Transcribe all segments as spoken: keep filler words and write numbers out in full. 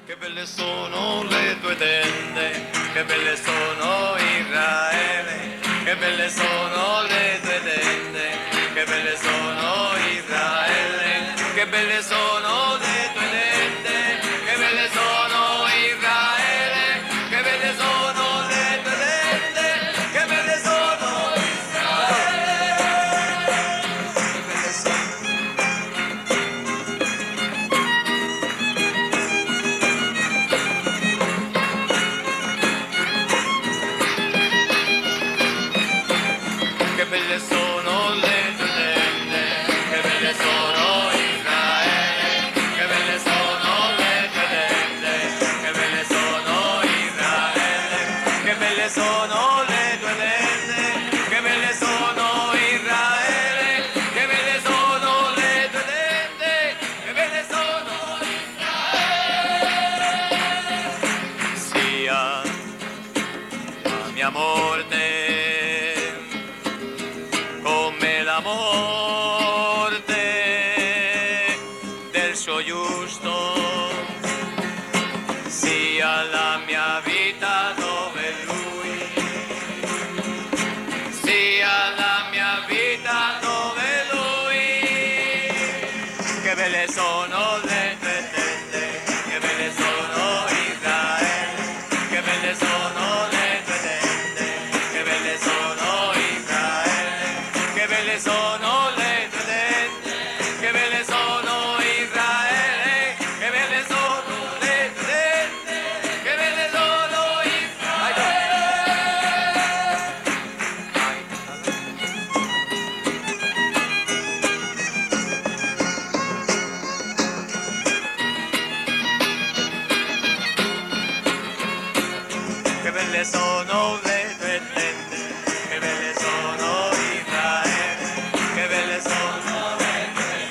Che belle sono le tue tende, che belle sono Israele, che belle sono le tue tende, che belle sono Israele, che belle sono le tue tende, che belle sono Israele, che belle sono le tue tende, che belle sono Israele, che belle sono. Che belle sono le tue tende, che belle sono Israele, che belle sono le tue tende, che belle sono Israele, che belle sono le tue tende, che belle sono Israele, che belle sono le tue tende, che belle sono Israele. Sia la mia morte come la morte del suo giusto, sia la mia vita dove lui, sia la mia vita dove lui. Che belle sono le tue tende, che belle sono Israele, che belle sono le tue tende, che belle sono Israele, che belle sono le tue tende, che belle sono Israele, che belle sono le tue tende, che belle sono Israele. Che belle sono le tue tende, che belle sono Israele, che belle sono le tue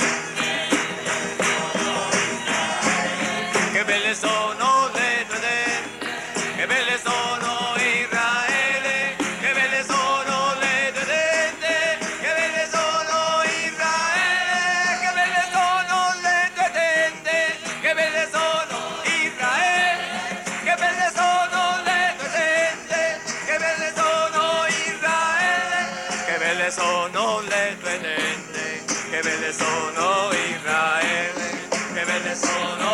tende, che belle sono le tue tende, che belle sono Israele, che belle sono le tue tende, che belle sono Israele, che belle sono le tue tende, che belle sono Israele, che belle sono le tue tende, che belle sono Israele, che belle sono le tue tende, che belle sono Israele, che belle sono